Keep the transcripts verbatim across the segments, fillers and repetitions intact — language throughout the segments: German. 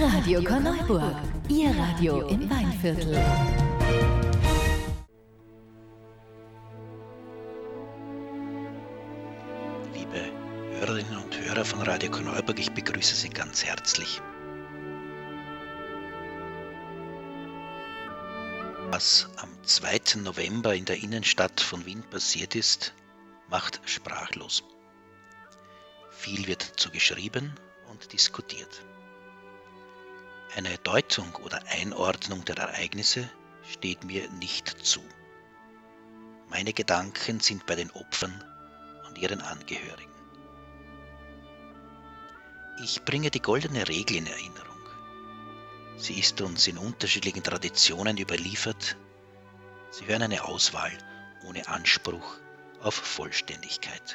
Radio Korneuburg, Ihr Radio im Weinviertel. Liebe Hörerinnen und Hörer von Radio Korneuburg, ich begrüße Sie ganz herzlich. Was am zweiten November in der Innenstadt von Wien passiert ist, macht sprachlos. Viel wird dazu geschrieben und diskutiert. Eine Deutung oder Einordnung der Ereignisse steht mir nicht zu. Meine Gedanken sind bei den Opfern und ihren Angehörigen. Ich bringe die goldene Regel in Erinnerung. Sie ist uns in unterschiedlichen Traditionen überliefert. Sie hören eine Auswahl ohne Anspruch auf Vollständigkeit.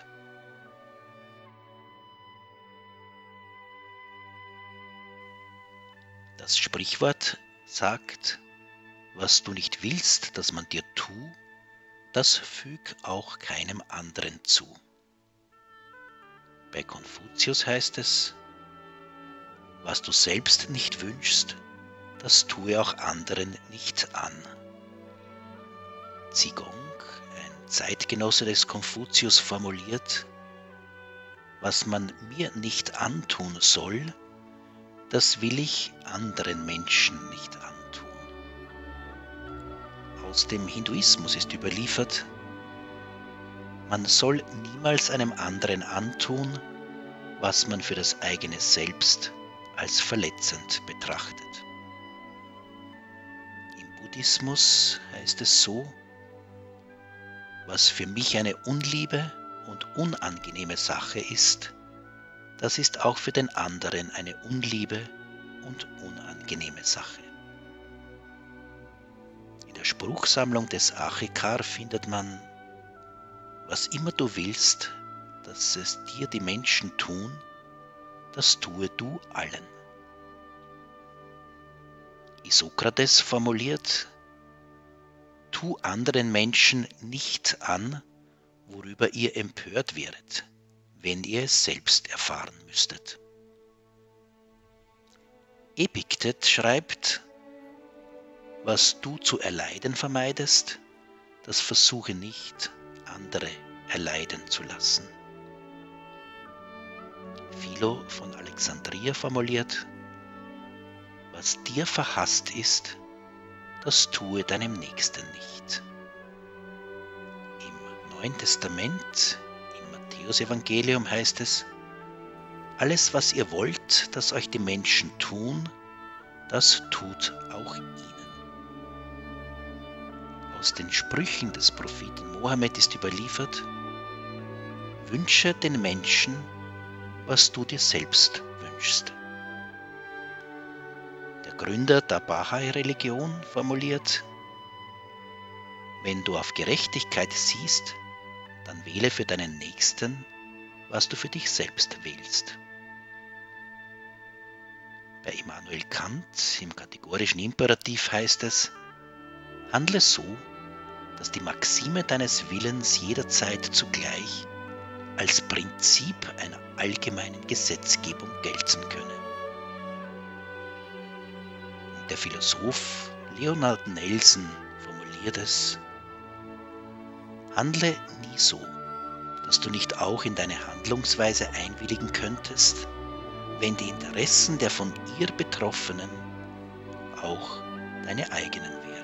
Das Sprichwort sagt, was du nicht willst, dass man dir tu, das füg auch keinem anderen zu. Bei Konfuzius heißt es, was du selbst nicht wünschst, das tue auch anderen nicht an. Zigong, ein Zeitgenosse des Konfuzius, formuliert, was man mir nicht antun soll, das will ich anderen Menschen nicht antun. Aus dem Hinduismus ist überliefert, man soll niemals einem anderen antun, was man für das eigene Selbst als verletzend betrachtet. Im Buddhismus heißt es so, was für mich eine unliebe und unangenehme Sache ist, das ist auch für den anderen eine unliebe und unangenehme Sache. In der Spruchsammlung des Achikar findet man, was immer du willst, dass es dir die Menschen tun, das tue du allen. Isokrates formuliert, tu anderen Menschen nicht an, worüber ihr empört wäret, wenn ihr es selbst erfahren müsstet. Epiktet schreibt, was du zu erleiden vermeidest, das versuche nicht, andere erleiden zu lassen. Philo von Alexandria formuliert, was dir verhasst ist, das tue deinem Nächsten nicht. Im Neuen Testament, im Matthäusevangelium heißt es, alles, was ihr wollt, dass euch die Menschen tun, das tut auch ihnen. Aus den Sprüchen des Propheten Mohammed ist überliefert, wünsche den Menschen, was du dir selbst wünschst. Der Gründer der Bahai-Religion formuliert, wenn du auf Gerechtigkeit siehst, dann wähle für deinen Nächsten, was du für dich selbst wählst. Bei Immanuel Kant im kategorischen Imperativ heißt es, handle so, dass die Maxime deines Willens jederzeit zugleich als Prinzip einer allgemeinen Gesetzgebung gelten könne. Und der Philosoph Leonard Nelson formuliert es, handle nie so, dass du nicht auch in deine Handlungsweise einwilligen könntest, wenn die Interessen der von ihr Betroffenen auch deine eigenen wären.